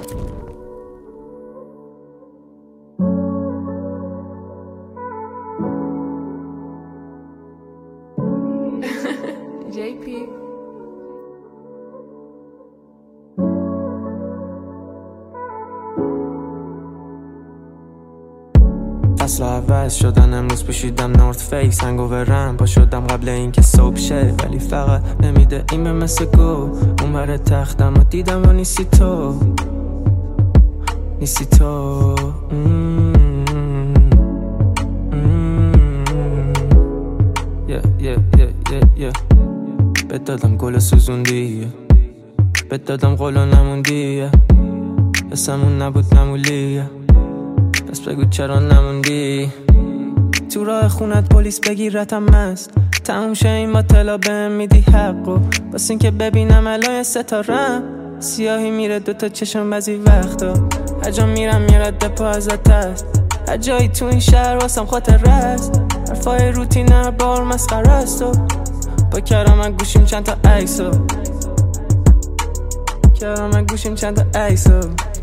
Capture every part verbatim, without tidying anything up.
جی پی فصل عوض شدن امروز پوشیدم نورت فیس هنگوورم پا شدم قبل اینکه صبح شه ولی فقط نمیده این به مثل گو اون بر تختم و دیدم و نیستی تو نیستی تو بهت دادم گل سوزوندی بهت دادم قول و نموندی حسمون نبود نمولیه پس بگو چرا نموندی تو راه خونت پلیس بگیرتم مست تموم شه این باطلا بهم میدی حقو بس این که ببینم الان ستارم سیاهی میره دوتا چشم بعضی وقتا هر جا میرم یه رد پا ازت هست هر جایی تو این شهر واسم خاطر است حرفای روتین هر بار مسخره است و با کرامت گوشیم چند تا عکسو کرامت گوشیم چند تا عکسو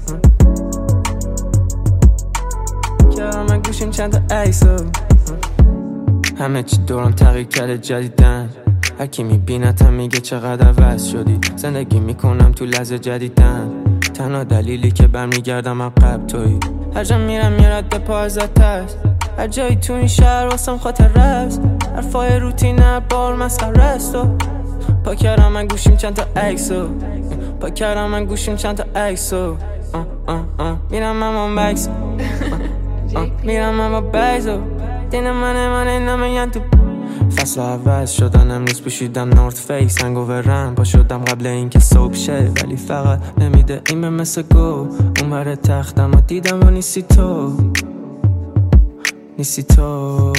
کرامت گوشیم چند تا عکسو همه چی دورم تغییر کرده جدیدن هرکی میبینتم میگه چقدر عوض شدی زندگی میکنم تو لحظه جدیدن تنها دلیلی که برمیگردم عقب تویی هر جا میرم یه رد پا ازت هست هر جایی تو این شهر واسم خاطر است حرفای روتین هر بار مسخره است و پا کردم من گوشیم چند تا عکسو پا کردم من گوشیم چند تا عکسو میرم من با بکسو میرم من با بکسو دین منه منه نمیان تو فصل عوض شدن امروز پوشیدم نورت فیس هنگوورم پا شدم قبل اینکه صبح شه ولی فقط نمیده این به مثل گو اون بر تختم و دیدم و نیستی تو نیستی تو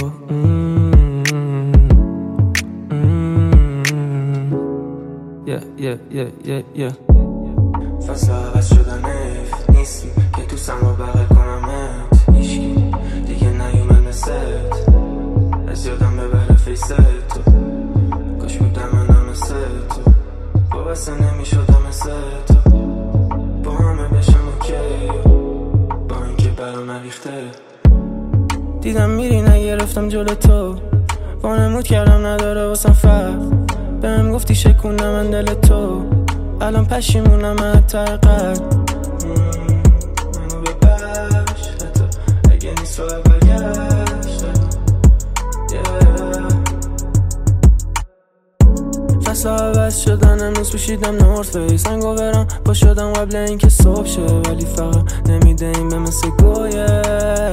فصل عوض شدن افت نیستی که تو سما بغل کنمت هیچکی دیگه نیومد مثلت از یادم ببره فیست تو کاش بودم منم مثل تو وابسته نمیشدم مثل تو با همه بشم اوکی با اینکه برام نریخته دیدم میری نگرفتم جلو تو وانمود کردم نداره واسم فرق بهم گفتی شکونم من دل تو الان پشیمونم حتی قلب منو ببخش حتی اگه نیست رو برگشت فصل عوض شدن امروز پوشیدم نورت فیس هنگوورم پا شدم قبل اینکه صبح شه ولی فقط نمیده این به مثل گویه